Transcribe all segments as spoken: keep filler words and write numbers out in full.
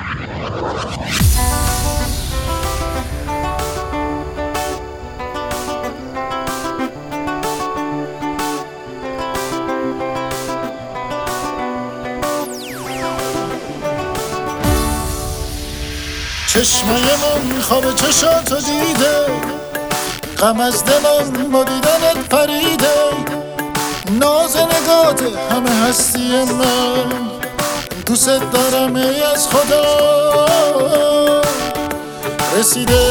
چشمای من خواب چشاتو دیده، غم از دلم با دیدنت پریده. ناز نگات همه هستی من، دوست دارم ای از خدا رسیده.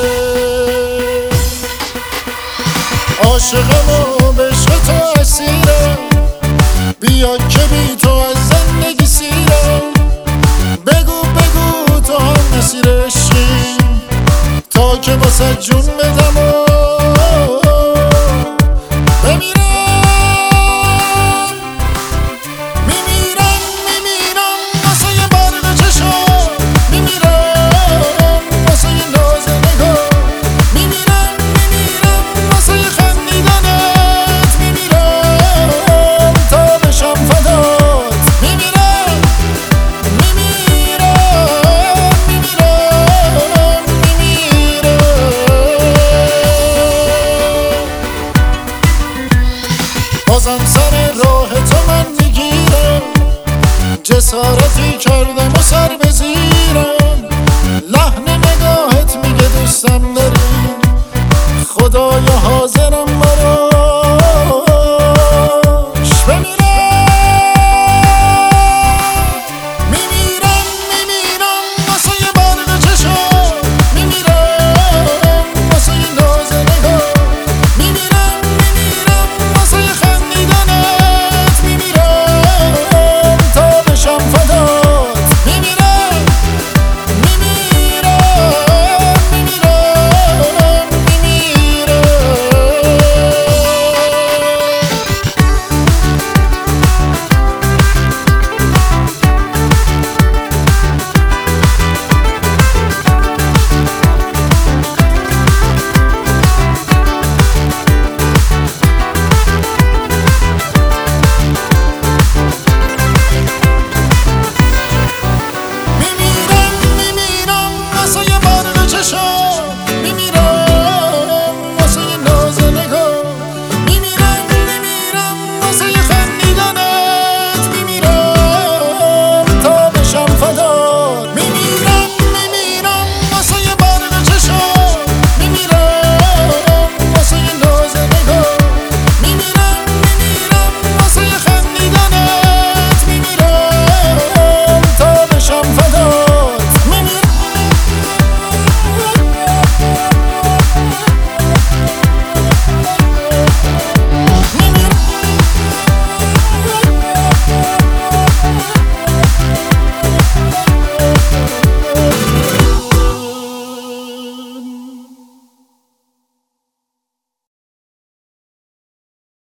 عاشقم و به عشق تو اسیرم، بیا که بی تو از زندگی سیرم. بگو بگو تو هم نسیر عشقی، تا که واسه جون بدم و بمیرم. میمیرم میمیرم واسه یه برد چشم، میمیرم واسه یه ناز نگاه، میمیرم میمیرم واسه یه خندیدنت، میمیرم تا بشم فدات. میمیرم میمیرم میمیرم میمیرم. بازم سر راه تو من میگیرم، جسارتی کردم و سر بزیرم. لحن نگاهت میگه دوستم داری، خدایا حاضرم برات